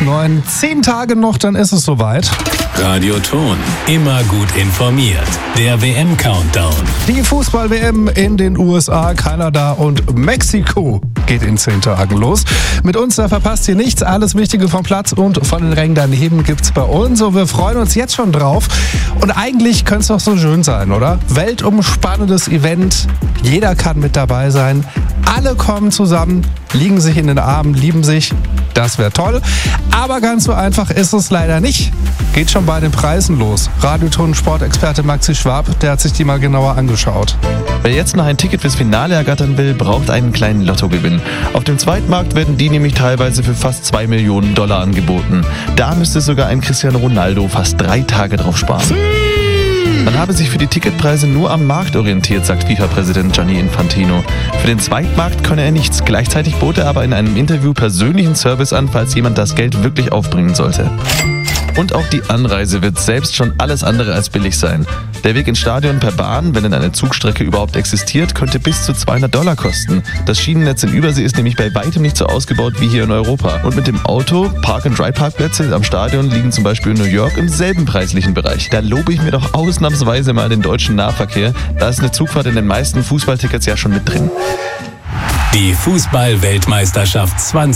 9. 10 Tage noch, dann ist es soweit. Radio Ton, immer gut informiert. Der WM-Countdown. Die Fußball-WM in den USA, Kanada und Mexiko geht in 10 Tagen los. Mit uns, da verpasst ihr nichts. Alles Wichtige vom Platz und von den Rängen daneben gibt's bei uns. Und wir freuen uns jetzt schon drauf. Und eigentlich könnte es doch so schön sein, oder? Weltumspannendes Event. Jeder kann mit dabei sein. Alle kommen zusammen, liegen sich in den Armen, lieben sich. Das wäre toll. Aber ganz so einfach ist es leider nicht. Geht schon bei den Preisen los. Radioton-Sportexperte Maxi Schwab, der hat sich die mal genauer angeschaut. Wer jetzt noch ein Ticket fürs Finale ergattern will, braucht einen kleinen Lottogewinn. Auf dem Zweitmarkt werden die nämlich teilweise für fast $2 Millionen angeboten. Da müsste sogar ein Cristiano Ronaldo fast 3 Tage drauf sparen. Man habe sich für die Ticketpreise nur am Markt orientiert, sagt FIFA-Präsident Gianni Infantino. Für den Zweitmarkt könne er nichts. Gleichzeitig bot er aber in einem Interview persönlichen Service an, falls jemand das Geld wirklich aufbringen sollte. Und auch die Anreise wird selbst schon alles andere als billig sein. Der Weg ins Stadion per Bahn, wenn denn eine Zugstrecke überhaupt existiert, könnte bis zu $200 kosten. Das Schienennetz in Übersee ist nämlich bei weitem nicht so ausgebaut wie hier in Europa. Und mit dem Auto, Park-and-Ride-Parkplätze am Stadion liegen zum Beispiel in New York im selben preislichen Bereich. Da lobe ich mir doch ausnahmsweise mal den deutschen Nahverkehr. Da ist eine Zugfahrt in den meisten Fußballtickets ja schon mit drin. Die Fußball-Weltmeisterschaft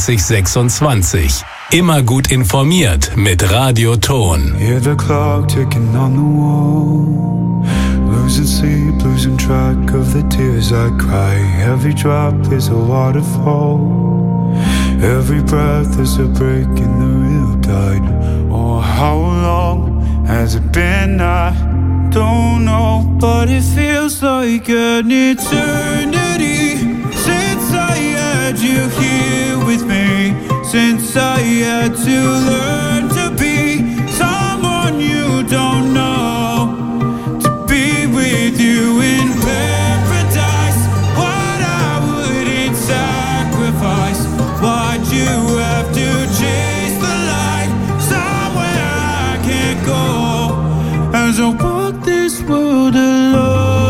2026. Immer gut informiert mit Radio Ton. Hear the clock ticking on the wall. Losing sleep, losing track of the tears I cry. Every drop is a waterfall. Every breath is a break in the riptide. Oh, how long has it been? I don't know, but it feels like an eternity since I had you here with me. Since I had to learn to be someone you don't know, to be with you in paradise, what I wouldn't sacrifice. Why'd you have to chase the light somewhere I can't go? As I walk this world alone,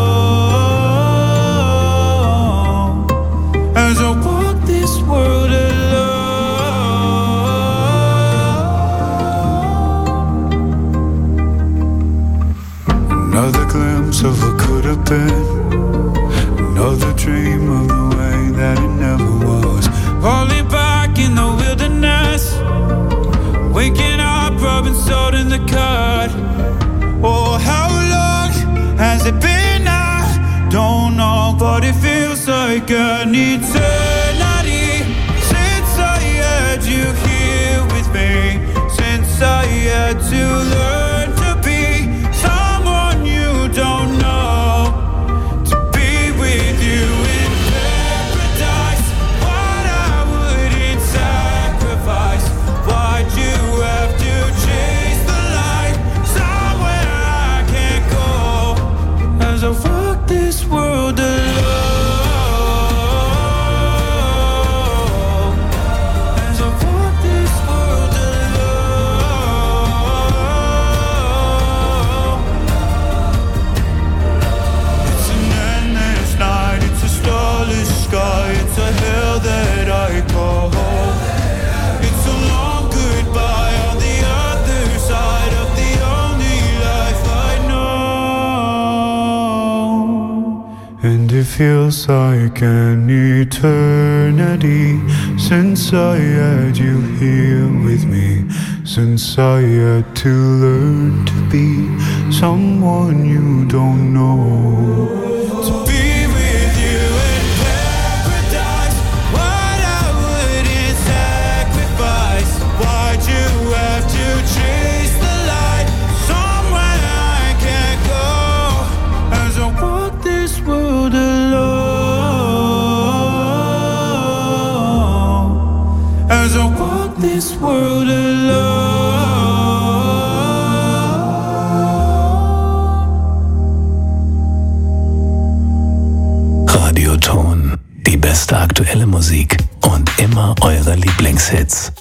as I walk this world alone. Another glimpse of what could have been. Another dream of the way that it never was. Falling back in the wilderness. Waking up, rubbing salt in the cut. Oh, how long has it been? I don't know, but it feels like an eternity since I had you here with me. Since I had to learn to be someone you don't know, to be with you in paradise. What I wouldn't sacrifice. Why'd you have to chase the light somewhere I can't go? As I walk this world alone. As I walk this world alone. It's an endless night, it's a starless sky, it's a hell that I call home. It's a long goodbye on the other side of the only life I know. And it feels like an eternity since I had you here with me. Since I had to learn to be someone you don't know. To be with you in paradise, what I wouldn't sacrifice. Why'd you have to chase the light somewhere I can't go? As I walk this world alone. As I walk this world alone. Radio Ton. Die beste aktuelle Musik und immer eure Lieblingshits.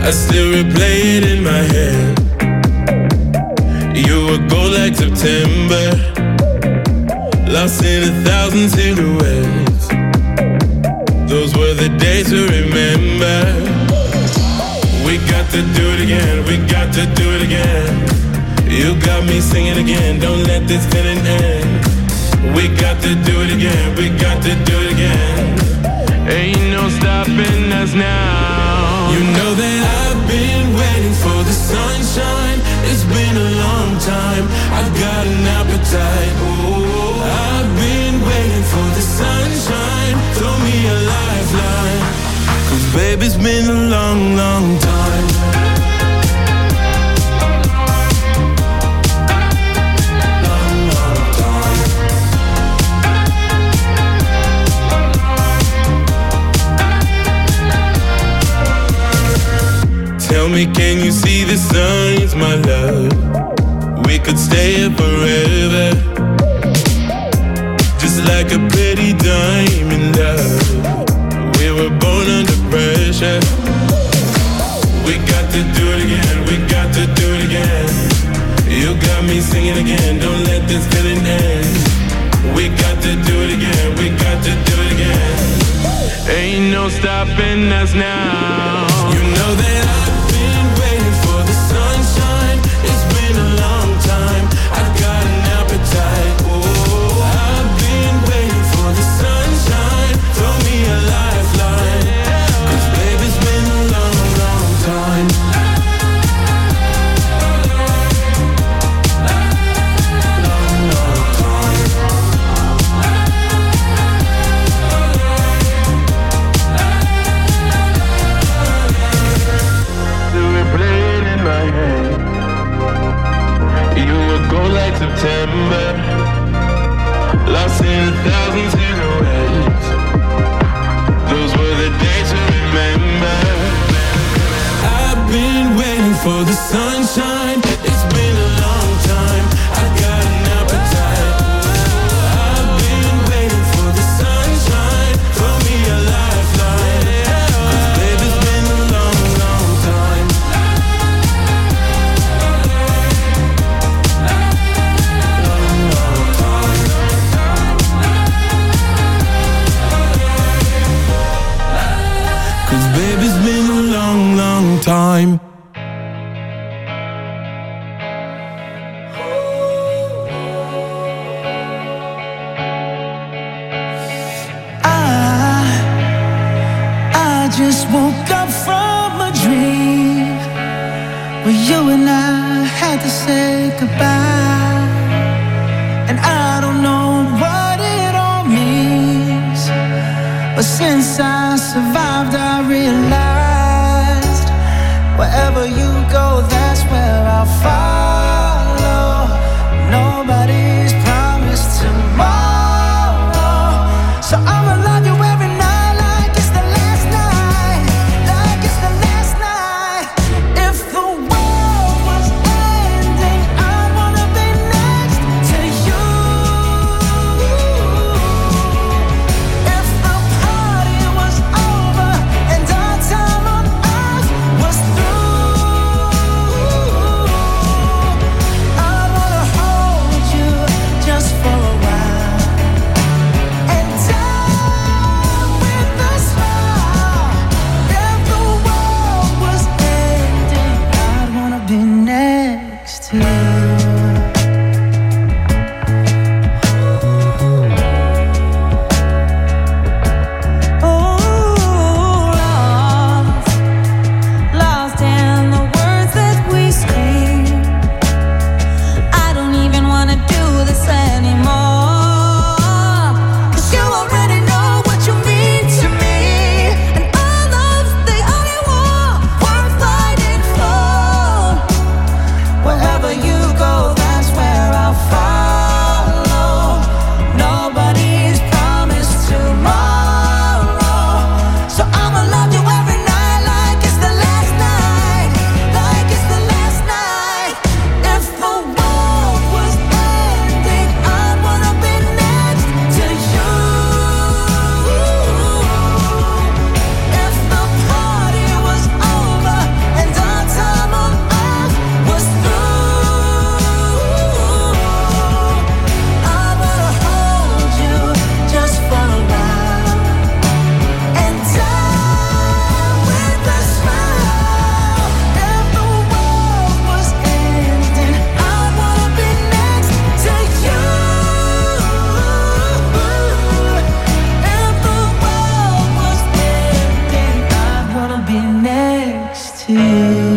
I still replay it in my head. You were gold like September, lost in 1,000 silhouettes. Those were the days to remember. We got to do it again, we got to do it again. You got me singing again, don't let this feeling end. We got to do it again, we got to do it again. Ain't no stopping us now. You know that I've been waiting for the sunshine. It's been a long time, I've got an appetite. Oh, I've been waiting for the sunshine. Throw me a lifeline, 'cause baby, it's been a long, long time. Tell me, can you see the signs, my love? We could stay here forever, just like a pretty diamond, love. We were born under pressure. We got to do it again, we got to do it again. You got me singing again, don't let this feeling end. We got to do it again, we got to do it again. Ain't no stopping us now. You know that I've been waiting for the sunshine. It's been a long time, I've got an appetite. Oh, I've been waiting for the sunshine. Throw me a lifeline, 'cause baby, it's been a long, long time. September, lost in 1,000 silhouettes. Those were the days to remember. I've been waiting for the sunshine. It's been a long time, I've got an appetite. I've been waiting for the sunshine. Throw me a lifeline, 'cause baby, it's been a long, long time. Baby, it's been a long, long time. I just woke up from a dream where you and I had to say goodbye. And I don't know what it all means, but since I survived, I realized wherever you go, that's where I'll follow. Nobody's promised tomorrow, so I'ma love you every night like it's the last night, like it's the last night. If the world was ending, I wanna be next to you. If the party was over and our time on earth was through, to you.